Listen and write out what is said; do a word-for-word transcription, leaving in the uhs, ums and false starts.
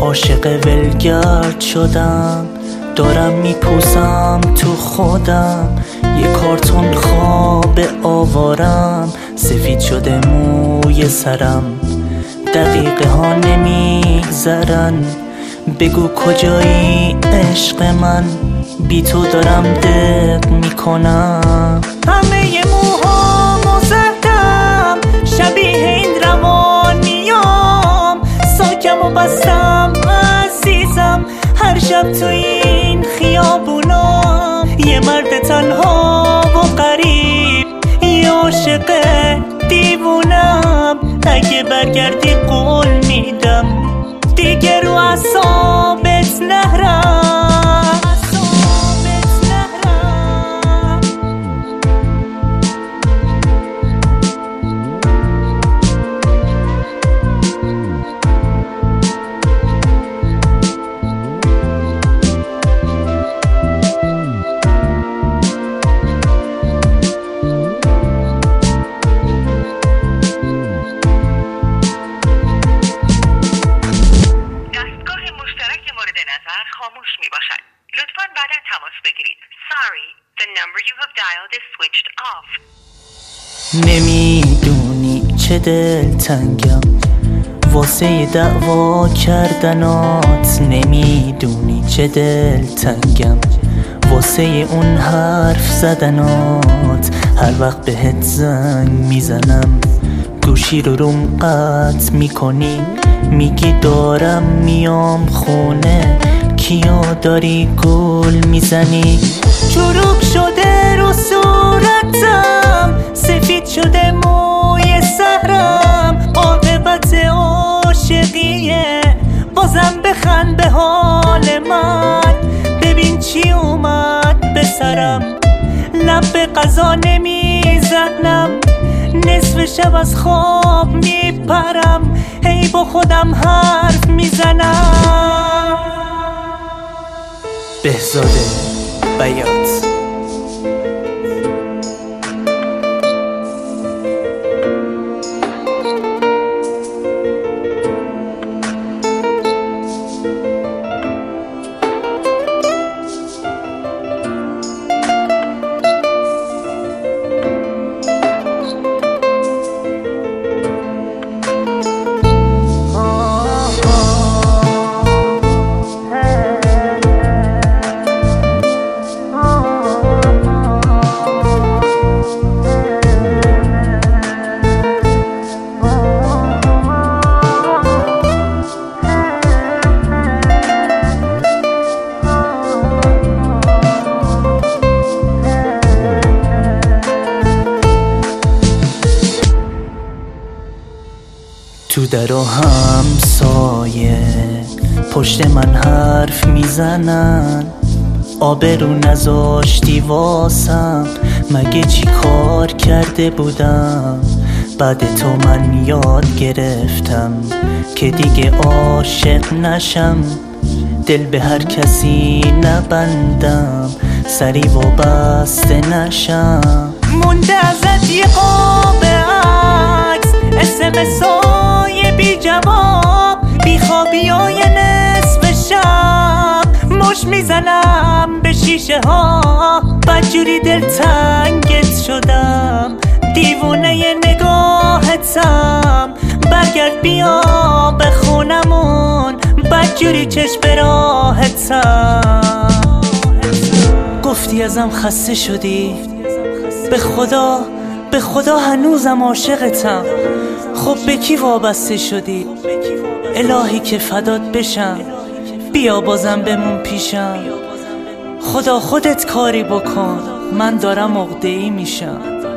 عاشق ولگرد شدم، دارم میپوسم تو خودم. یه کارتون خواب آوارم، سفید شده موی سرم. دقیقه ها نمیگذرن، بگو کجایی عشق من؟ بی تو دارم دق میکنم. همه موهامو زدم، شبیه این روانیام. ساکم و بستم عزیزم، هر شب تو این خیابونام. یه مرد تنها و غریب، یه عاشق دیوونم. اگه برگردی قول میدم دیگه رو اعصابت نهرم. خاموش می باشد. لطفاً بعدا تماس بگیرید. Sorry, the number you have dialed is switched off. نمیدونی چه دلتنگم واسه دعوا کردنات. نمیدونی چه دلتنگم واسه اون حرف زدنات. هر وقت بهت زنگ میزنم گوشی رو روم قطع میکنی. میگی دارم میام خونه، کیا داری گل میزنی؟ چروک شده رو صورتم، سفید شده موی سرم. عاقبت عاشقیه، بازم بخند به حال من. ببین چی اومد به سرم، لب به قضا نمیزنم. نصف شب از خواب میپرم، هی با خودم حرف میزنم. بهزاد بیات. تو در و همسایه پشت من حرف میزنن. آبرو نذاشتی واسم، مگه چی کار کرده بودم؟ بعد تو من یاد گرفتم که دیگه عاشق نشم. دل به هر کسی نبندم، سری و بسته نشم. مونده ازت یه قاب عکس، اسمسای بی جواب. بی خوابی های نصف شب، مش میزنم به شیشه ها. بدجوری دلتنگت شدم، دیوونه نگاهتم. برگرد بیا به خونمون، بدجوری چشم به راهتم. گفتی ازم خسته شدی، به خدا به خدا هنوزم عاشقتم. خب به کی وابسته شدی؟ الهی که فدات بشم، بیا بازم بمون پیشم. خدا خودت کاری بکن، من دارم عقده‌ای میشم.